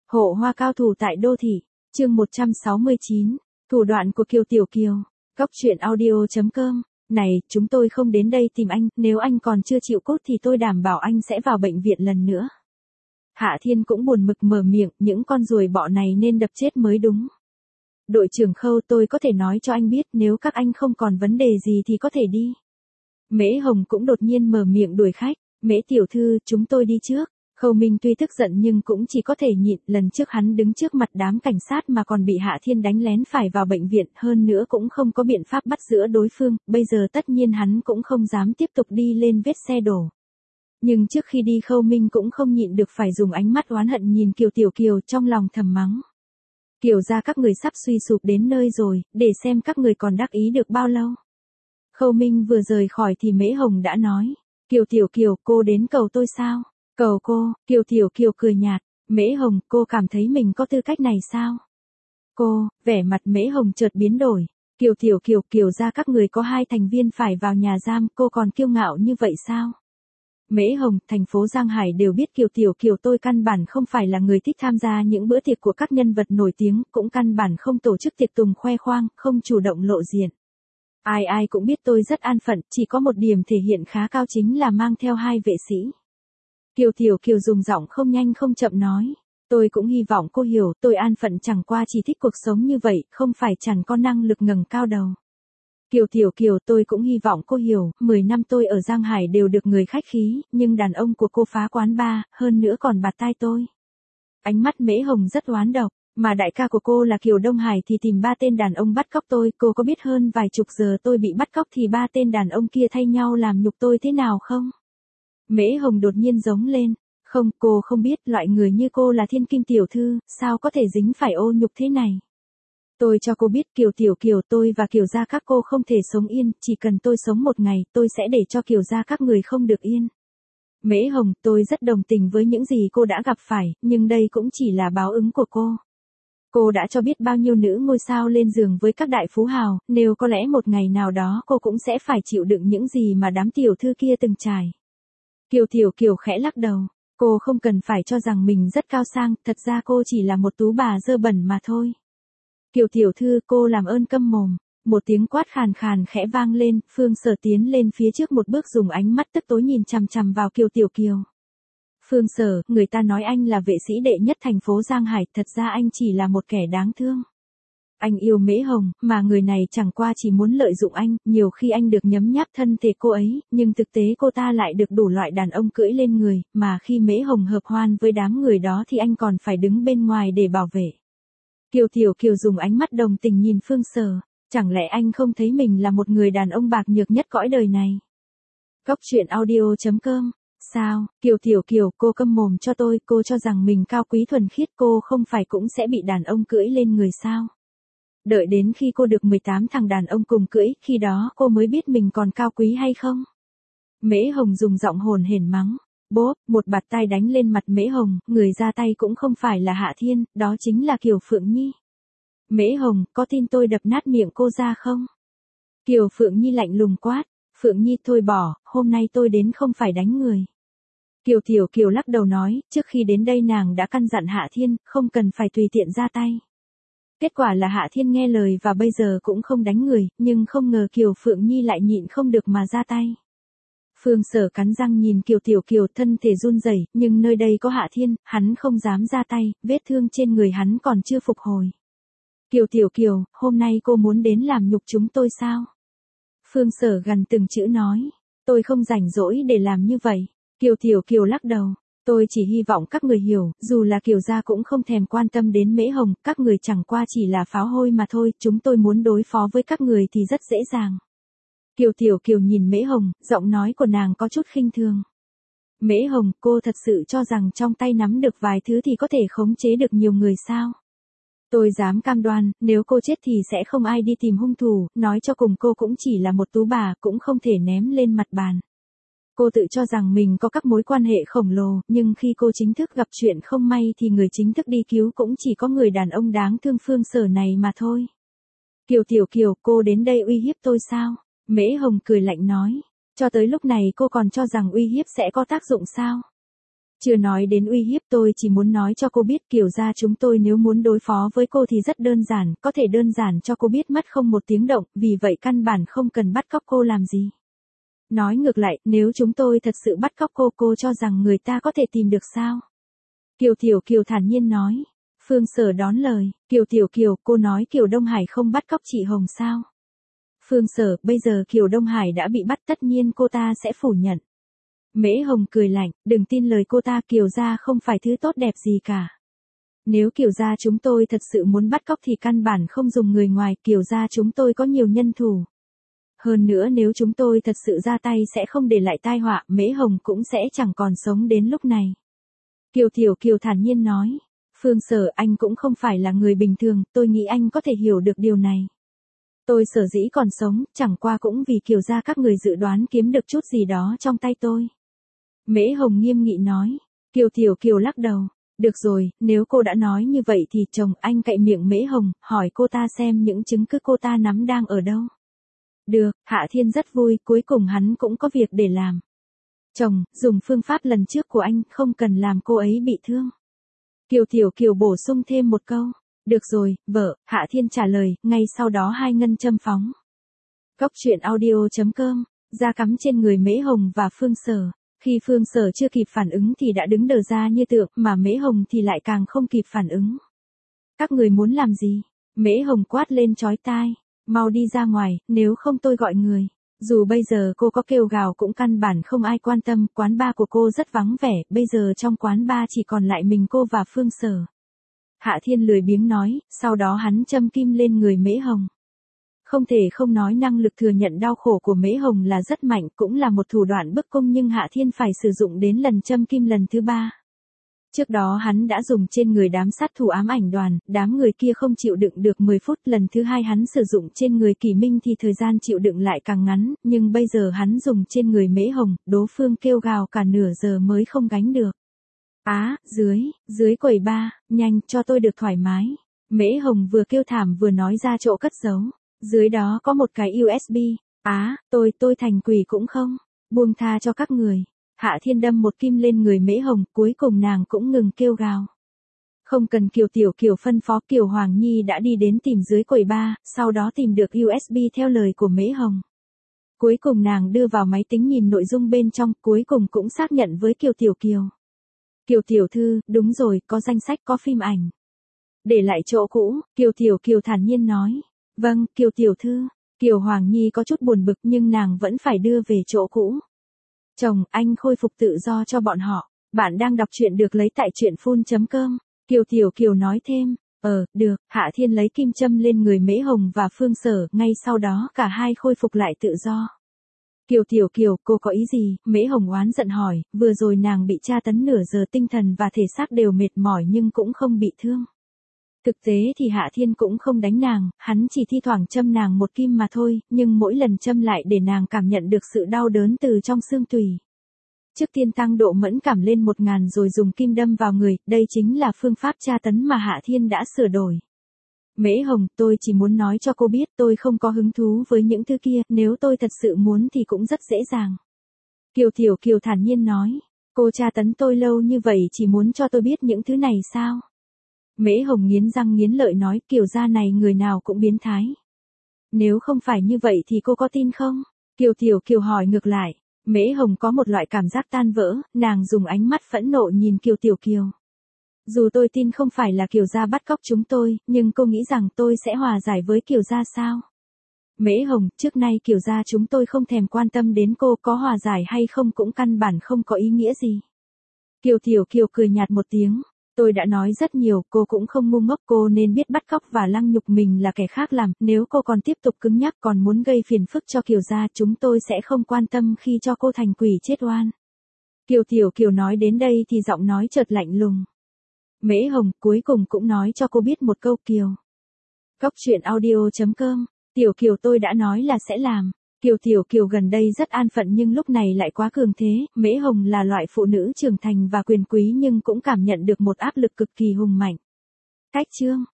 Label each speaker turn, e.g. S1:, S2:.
S1: Hộ hoa cao thủ tại đô thị, chương 169, thủ đoạn của Kiều Tiểu Kiều. Góc truyện audio.com. Này, chúng tôi không đến đây tìm anh, nếu anh còn chưa chịu cốt thì tôi đảm bảo anh sẽ vào bệnh viện lần nữa. Hạ Thiên cũng buồn mực mở miệng, những con ruồi bọ này nên đập chết mới đúng. Đội trưởng Khâu, tôi có thể nói cho anh biết, nếu các anh không còn vấn đề gì thì có thể đi. Mễ Hồng cũng đột nhiên mở miệng đuổi khách. Mễ tiểu thư, chúng tôi đi trước. Khâu Minh tuy tức giận nhưng cũng chỉ có thể nhịn, lần trước hắn đứng trước mặt đám cảnh sát mà còn bị Hạ Thiên đánh lén phải vào bệnh viện, hơn nữa cũng không có biện pháp bắt giữa đối phương, bây giờ tất nhiên hắn cũng không dám tiếp tục đi lên vết xe đổ. Nhưng trước khi đi Khâu Minh cũng không nhịn được phải dùng ánh mắt oán hận nhìn Kiều Tiểu Kiều, trong lòng thầm mắng. Kiều gia các người sắp suy sụp đến nơi rồi, để xem các người còn đắc ý được bao lâu. Khâu Minh vừa rời khỏi thì Mễ Hồng đã nói, Kiều Tiểu Kiều, cô đến cầu tôi sao? Cầu cô, Kiều Tiểu Kiều cười nhạt, Mễ Hồng, cô cảm thấy mình có tư cách này sao? Cô, vẻ mặt Mễ Hồng chợt biến đổi, Kiều Tiểu Kiều, Kiều gia các người có 2 thành viên phải vào nhà giam, cô còn kiêu ngạo như vậy sao? Mễ Hồng, thành phố Giang Hải đều biết Kiều Tiểu Kiều tôi căn bản không phải là người thích tham gia những bữa tiệc của các nhân vật nổi tiếng, cũng căn bản không tổ chức tiệc tùng khoe khoang, không chủ động lộ diện. Ai ai cũng biết tôi rất an phận, chỉ có một điểm thể hiện khá cao chính là mang theo 2 vệ sĩ. Kiều Tiểu Kiều dùng giọng không nhanh không chậm nói, tôi cũng hy vọng cô hiểu, tôi an phận chẳng qua chỉ thích cuộc sống như vậy, không phải chẳng có năng lực ngẩng cao đầu. Kiều Tiểu Kiều, tôi cũng hy vọng cô hiểu, 10 năm tôi ở Giang Hải đều được người khách khí, nhưng đàn ông của cô phá quán bar, hơn nữa còn bạt tai tôi. Ánh mắt Mễ Hồng rất oán độc, mà đại ca của cô là Kiều Đông Hải thì tìm 3 tên đàn ông bắt cóc tôi, cô có biết hơn vài chục giờ tôi bị bắt cóc thì 3 tên đàn ông kia thay nhau làm nhục tôi thế nào không? Mễ Hồng đột nhiên giống lên, không, cô không biết, loại người như cô là thiên kim tiểu thư, sao có thể dính phải ô nhục thế này? Tôi cho cô biết Kiều Tiểu Kiều, tôi và Kiều gia các cô không thể sống yên, chỉ cần tôi sống một ngày, tôi sẽ để cho Kiều gia các người không được yên. Mễ Hồng, tôi rất đồng tình với những gì cô đã gặp phải, nhưng đây cũng chỉ là báo ứng của cô. Cô đã cho biết bao nhiêu nữ ngôi sao lên giường với các đại phú hào, nếu có lẽ một ngày nào đó cô cũng sẽ phải chịu đựng những gì mà đám tiểu thư kia từng trải. Kiều Tiểu Kiều khẽ lắc đầu, cô không cần phải cho rằng mình rất cao sang, thật ra cô chỉ là một tú bà dơ bẩn mà thôi. Kiều Tiểu thư, cô làm ơn câm mồm. Một tiếng quát khàn khàn khẽ vang lên, Phương Sở tiến lên phía trước một bước dùng ánh mắt tức tối nhìn chằm chằm vào Kiều Tiểu Kiều. Phương Sở, người ta nói anh là vệ sĩ đệ nhất thành phố Giang Hải, thật ra anh chỉ là một kẻ đáng thương. Anh yêu Mễ Hồng, mà người này chẳng qua chỉ muốn lợi dụng anh, nhiều khi anh được nhấm nháp thân thể cô ấy, nhưng thực tế cô ta lại được đủ loại đàn ông cưỡi lên người, mà khi Mễ Hồng hợp hoan với đám người đó thì anh còn phải đứng bên ngoài để bảo vệ. Kiều Tiểu Kiều dùng ánh mắt đồng tình nhìn Phương Sở, chẳng lẽ anh không thấy mình là một người đàn ông bạc nhược nhất cõi đời này? Góc truyện audio.com. Sao, Kiều Tiểu Kiều, cô câm mồm cho tôi, cô cho rằng mình cao quý thuần khiết, cô không phải cũng sẽ bị đàn ông cưỡi lên người sao? Đợi đến khi cô được 18 thằng đàn ông cùng cưỡi, khi đó cô mới biết mình còn cao quý hay không? Mễ Hồng dùng giọng hồn hển mắng. Bốp, một bạt tai đánh lên mặt Mễ Hồng, người ra tay cũng không phải là Hạ Thiên, đó chính là Kiều Phượng Nhi. Mễ Hồng, có tin tôi đập nát miệng cô ra không? Kiều Phượng Nhi lạnh lùng quát, Phượng Nhi thôi bỏ, hôm nay tôi đến không phải đánh người. Kiều Tiểu Kiều lắc đầu nói, trước khi đến đây nàng đã căn dặn Hạ Thiên, không cần phải tùy tiện ra tay. Kết quả là Hạ Thiên nghe lời và bây giờ cũng không đánh người, nhưng không ngờ Kiều Phượng Nhi lại nhịn không được mà ra tay. Phương Sở cắn răng nhìn Kiều Tiểu Kiều, thân thể run rẩy, nhưng nơi đây có Hạ Thiên, hắn không dám ra tay, vết thương trên người hắn còn chưa phục hồi. Kiều Tiểu Kiều, hôm nay cô muốn đến làm nhục chúng tôi sao? Phương Sở gần từng chữ nói, tôi không rảnh rỗi để làm như vậy. Kiều Tiểu Kiều lắc đầu, tôi chỉ hy vọng các người hiểu, dù là Kiều gia cũng không thèm quan tâm đến Mễ Hồng, các người chẳng qua chỉ là pháo hôi mà thôi, chúng tôi muốn đối phó với các người thì rất dễ dàng. Kiều Tiểu Kiều nhìn Mễ Hồng, giọng nói của nàng có chút khinh thường. Mễ Hồng, cô thật sự cho rằng trong tay nắm được vài thứ thì có thể khống chế được nhiều người sao? Tôi dám cam đoan, nếu cô chết thì sẽ không ai đi tìm hung thủ, nói cho cùng cô cũng chỉ là một tú bà, cũng không thể ném lên mặt bàn. Cô tự cho rằng mình có các mối quan hệ khổng lồ, nhưng khi cô chính thức gặp chuyện không may thì người chính thức đi cứu cũng chỉ có người đàn ông đáng thương Phương Sở này mà thôi. Kiều Tiểu Kiều, cô đến đây uy hiếp tôi sao? Mễ Hồng cười lạnh nói, cho tới lúc này cô còn cho rằng uy hiếp sẽ có tác dụng sao? Chưa nói đến uy hiếp, tôi chỉ muốn nói cho cô biết Kiều gia chúng tôi nếu muốn đối phó với cô thì rất đơn giản, có thể đơn giản cho cô biết mất không một tiếng động, vì vậy căn bản không cần bắt cóc cô làm gì. Nói ngược lại, nếu chúng tôi thật sự bắt cóc cô cho rằng người ta có thể tìm được sao? Kiều Tiểu Kiều thản nhiên nói. Phương Sở đón lời, Kiều Tiểu Kiều, cô nói Kiều Đông Hải không bắt cóc chị Hồng sao? Phương Sở, bây giờ Kiều Đông Hải đã bị bắt tất nhiên cô ta sẽ phủ nhận. Mễ Hồng cười lạnh, đừng tin lời cô ta, Kiều gia không phải thứ tốt đẹp gì cả. Nếu Kiều gia chúng tôi thật sự muốn bắt cóc thì căn bản không dùng người ngoài, Kiều gia chúng tôi có nhiều nhân thủ. Hơn nữa nếu chúng tôi thật sự ra tay sẽ không để lại tai họa, Mễ Hồng cũng sẽ chẳng còn sống đến lúc này. Kiều Tiểu Kiều thản nhiên nói, Phương Sở, anh cũng không phải là người bình thường, tôi nghĩ anh có thể hiểu được điều này. Tôi sở dĩ còn sống, chẳng qua cũng vì Kiều gia các người dự đoán kiếm được chút gì đó trong tay tôi. Mễ Hồng nghiêm nghị nói. Kiều Tiểu Kiều lắc đầu. Được rồi, nếu cô đã nói như vậy thì chồng anh cậy miệng Mễ Hồng, hỏi cô ta xem những chứng cứ cô ta nắm đang ở đâu. Được, Hạ Thiên rất vui, cuối cùng hắn cũng có việc để làm. Chồng, dùng phương pháp lần trước của anh, không cần làm cô ấy bị thương. Kiều Tiểu Kiều bổ sung thêm một câu. Được rồi, vợ, Hạ Thiên trả lời, ngay sau đó hai ngân châm phóng. Góc truyện audio.com, da cắm trên người Mễ Hồng và Phương Sở. Khi Phương Sở chưa kịp phản ứng thì đã đứng đờ ra như tượng, mà Mễ Hồng thì lại càng không kịp phản ứng. Các người muốn làm gì? Mễ Hồng quát lên chói tai. Mau đi ra ngoài, nếu không tôi gọi người. Dù bây giờ cô có kêu gào cũng căn bản không ai quan tâm, quán bar của cô rất vắng vẻ, bây giờ trong quán bar chỉ còn lại mình cô và Phương Sở. Hạ Thiên lười biếng nói, sau đó hắn châm kim lên người Mễ Hồng. Không thể không nói năng lực thừa nhận đau khổ của Mễ Hồng là rất mạnh, cũng là một thủ đoạn bức cung nhưng Hạ Thiên phải sử dụng đến lần châm kim lần thứ 3. Trước đó hắn đã dùng trên người đám sát thủ ám ảnh đoàn, đám người kia không chịu đựng được 10 phút, lần thứ 2 hắn sử dụng trên người Kỳ Minh thì thời gian chịu đựng lại càng ngắn, nhưng bây giờ hắn dùng trên người Mễ Hồng, đối phương kêu gào cả nửa giờ mới không gánh được. Dưới quầy bar, nhanh cho tôi được thoải mái. Mễ Hồng vừa kêu thảm vừa nói ra chỗ cất giấu. Dưới đó có một cái USB. Tôi thành quỷ cũng không. Buông tha cho các người. Hạ Thiên đâm một kim lên người Mễ Hồng, cuối cùng nàng cũng ngừng kêu gào. Không cần Kiều Tiểu Kiều phân phó, Kiều Hoàng Nhi đã đi đến tìm dưới quầy bar, sau đó tìm được USB theo lời của Mễ Hồng. Cuối cùng nàng đưa vào máy tính nhìn nội dung bên trong, cuối cùng cũng xác nhận với Kiều Tiểu Kiều. Kiều Tiểu Thư, đúng rồi, có danh sách, có phim ảnh. Để lại chỗ cũ, Kiều Tiểu Kiều thản nhiên nói. Vâng, Kiều Tiểu Thư. Kiều Hoàng Nhi có chút buồn bực nhưng nàng vẫn phải đưa về chỗ cũ. Chồng, anh khôi phục tự do cho bọn họ. Bạn đang đọc truyện được lấy tại truyện.com. Kiều Tiểu Kiều nói thêm. Được, Hạ Thiên lấy kim châm lên người Mễ Hồng và Phương Sở, ngay sau đó cả hai khôi phục lại tự do. Kiều Tiểu Kiều, cô có ý gì? Mễ Hồng oán giận hỏi, vừa rồi nàng bị tra tấn nửa giờ, tinh thần và thể xác đều mệt mỏi nhưng cũng không bị thương. Thực tế thì Hạ Thiên cũng không đánh nàng, hắn chỉ thi thoảng châm nàng một kim mà thôi, nhưng mỗi lần châm lại để nàng cảm nhận được sự đau đớn từ trong xương tủy. Trước tiên tăng độ mẫn cảm lên 1000 rồi dùng kim đâm vào người, đây chính là phương pháp tra tấn mà Hạ Thiên đã sửa đổi. Mễ Hồng, tôi chỉ muốn nói cho cô biết tôi không có hứng thú với những thứ kia, nếu tôi thật sự muốn thì cũng rất dễ dàng. Kiều Tiểu Kiều thản nhiên nói, cô tra tấn tôi lâu như vậy chỉ muốn cho tôi biết những thứ này sao? Mễ Hồng nghiến răng nghiến lợi nói, Kiều gia này người nào cũng biến thái. Nếu không phải như vậy thì cô có tin không? Kiều Tiểu Kiều hỏi ngược lại. Mễ Hồng có một loại cảm giác tan vỡ, nàng dùng ánh mắt phẫn nộ nhìn Kiều Tiểu Kiều. Dù tôi tin không phải là Kiều gia bắt cóc chúng tôi, nhưng cô nghĩ rằng tôi sẽ hòa giải với Kiều gia sao? Mễ Hồng, trước nay Kiều gia chúng tôi không thèm quan tâm đến cô, có hòa giải hay không cũng căn bản không có ý nghĩa gì. Kiều Tiểu Kiều cười nhạt một tiếng. Tôi đã nói rất nhiều, cô cũng không ngu ngốc, cô nên biết bắt cóc và lăng nhục mình là kẻ khác làm, nếu cô còn tiếp tục cứng nhắc còn muốn gây phiền phức cho Kiều gia, chúng tôi sẽ không quan tâm khi cho cô thành quỷ chết oan. Kiều Tiểu Kiều nói đến đây thì giọng nói chợt lạnh lùng. Mễ Hồng cuối cùng cũng nói cho cô biết một câu. Kiều. Góc truyện audio.com, Tiểu Kiều tôi đã nói là sẽ làm. Kiều Tiểu Kiều gần đây rất an phận nhưng lúc này lại quá cường thế, Mễ Hồng là loại phụ nữ trưởng thành và quyền quý nhưng cũng cảm nhận được một áp lực cực kỳ hùng mạnh. Cách chương